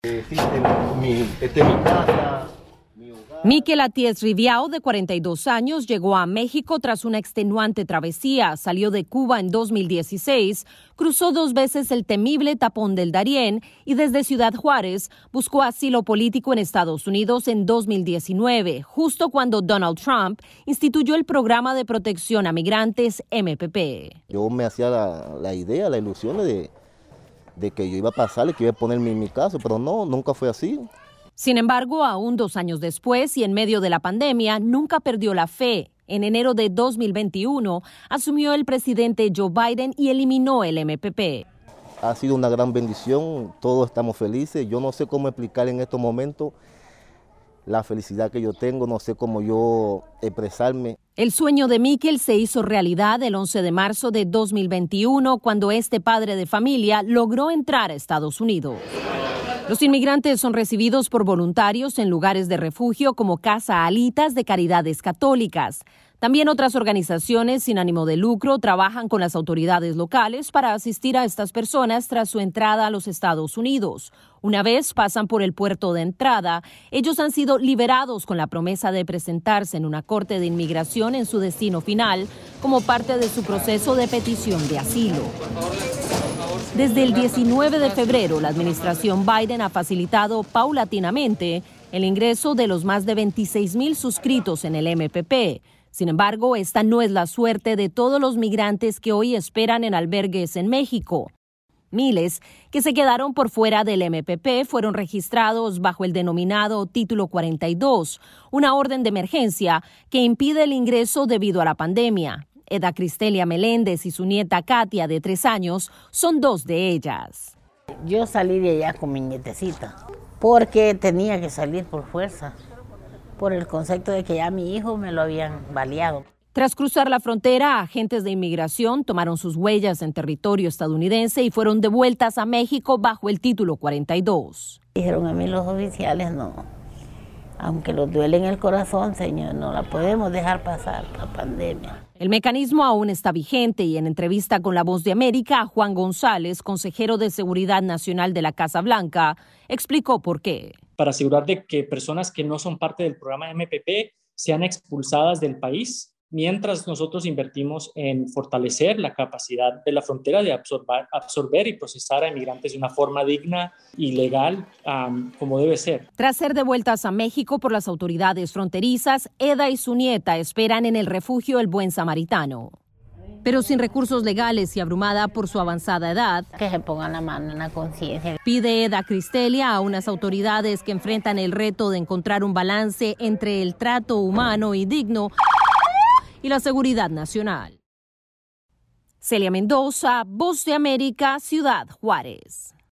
Esta es mi casa, mi hogar. Miquel Atiés Riviao, de 42 años, llegó a México tras una extenuante travesía. Salió de Cuba en 2016, cruzó 2 veces el temible tapón del Darién y desde Ciudad Juárez buscó asilo político en Estados Unidos en 2019, justo cuando Donald Trump instituyó el programa de protección a migrantes MPP. Yo me hacía la idea, la ilusión de que yo iba a pasarle, que iba a ponerme en mi caso, pero no, nunca fue así. Sin embargo, aún 2 años después y en medio de la pandemia, nunca perdió la fe. En enero de 2021, asumió el presidente Joe Biden y eliminó el MPP. Ha sido una gran bendición, todos estamos felices. Yo no sé cómo explicar en estos momentos la felicidad que yo tengo, no sé cómo yo expresarme. El sueño de Miquel se hizo realidad el 11 de marzo de 2021, cuando este padre de familia logró entrar a Estados Unidos. Los inmigrantes son recibidos por voluntarios en lugares de refugio como Casa Alitas de Caridades Católicas. También otras organizaciones sin ánimo de lucro trabajan con las autoridades locales para asistir a estas personas tras su entrada a los Estados Unidos. Una vez pasan por el puerto de entrada, ellos han sido liberados con la promesa de presentarse en una corte de inmigración en su destino final como parte de su proceso de petición de asilo. Desde el 19 de febrero, la administración Biden ha facilitado paulatinamente el ingreso de los más de 26,000 suscritos en el MPP. Sin embargo, esta no es la suerte de todos los migrantes que hoy esperan en albergues en México. Miles que se quedaron por fuera del MPP fueron registrados bajo el denominado Título 42, una orden de emergencia que impide el ingreso debido a la pandemia. Eda Cristelia Meléndez y su nieta Katia, de 3 años, son 2 de ellas. Yo salí de allá con mi nietecita porque tenía que salir por fuerza, por el concepto de que ya mi hijo me lo habían baleado. Tras cruzar la frontera, agentes de inmigración tomaron sus huellas en territorio estadounidense y fueron devueltas a México bajo el Título 42. Dijeron a mí los oficiales, no, aunque los duele en el corazón, señor, no la podemos dejar pasar la pandemia. El mecanismo aún está vigente y en entrevista con La Voz de América, Juan González, consejero de Seguridad Nacional de la Casa Blanca, explicó por qué. Para asegurar de que personas que no son parte del programa MPP sean expulsadas del país, mientras nosotros invertimos en fortalecer la capacidad de la frontera de absorber y procesar a inmigrantes de una forma digna y legal, como debe ser. Tras ser devueltas a México por las autoridades fronterizas, Eda y su nieta esperan en el refugio El Buen Samaritano. Pero sin recursos legales y abrumada por su avanzada edad, Que se pongan la mano en la conciencia. pide Eda Cristelia a unas autoridades que enfrentan el reto de encontrar un balance entre el trato humano y digno y la seguridad nacional. Celia Mendoza, Voz de América, Ciudad Juárez.